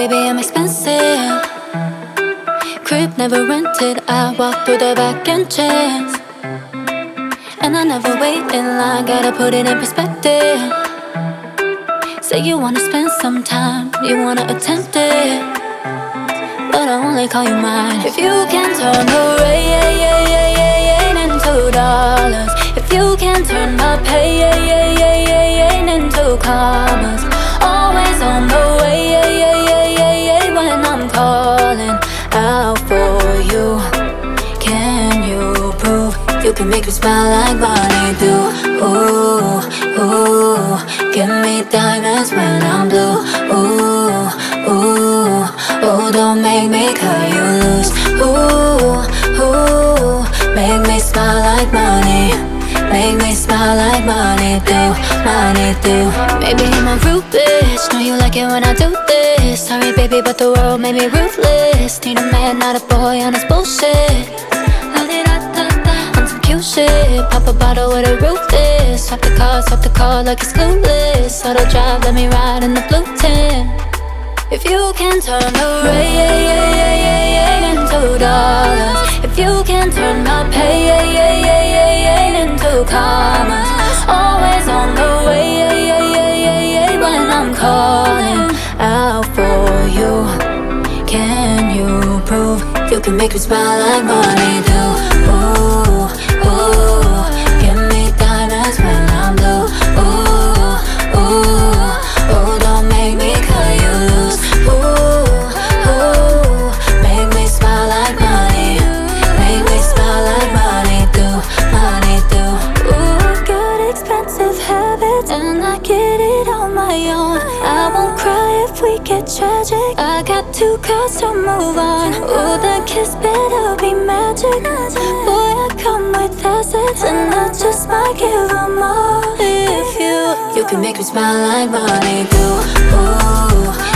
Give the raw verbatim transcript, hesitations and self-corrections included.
baby, I'm expensive. Crib never rented, I walk through the back entrance. And I never wait in line, gotta put it in perspective. Say you wanna spend some time, you wanna attempt it, but I only call you mine if you can turn the rain into dollars. If you can turn my pain into commas. Always on the way when I'm calling out for you. Can you prove you can make me smile like money do? Ooh, ooh, give me diamonds when I'm blue. Ooh, ooh, ooh, don't make me cut you loose. Ooh, ooh, make me smile like money. Make me smile like money do, money do. Maybe I'm a rude bitch, know you like it when I do this. Sorry baby, but the world made me ruthless. Need a man, not a boy on this bullshit. On some cute shit, pop a bottle with a roof this. Swap the car, swap the car like it's clueless. Auto drive, let me ride in the blue tint. If you can turn the rain into dollars. If you can turn my pain into commas. Always on the way when I'm calling out for you. Can you prove you can make me smile like money do? Ooh, ooh, give me diamonds when I'm blue. Ooh, ooh, ooh, don't make me cut you loose. Ooh, ooh, make me smile like money. Make me smile like money do, money do. Ooh, got expensive habits and I get it on my own. I won't cry if we get tragic. I got two cards to move on. Ooh, the kiss better be magic. Boy, I come with assets and I just might give them all. If you, you can make me smile like money do. Ooh.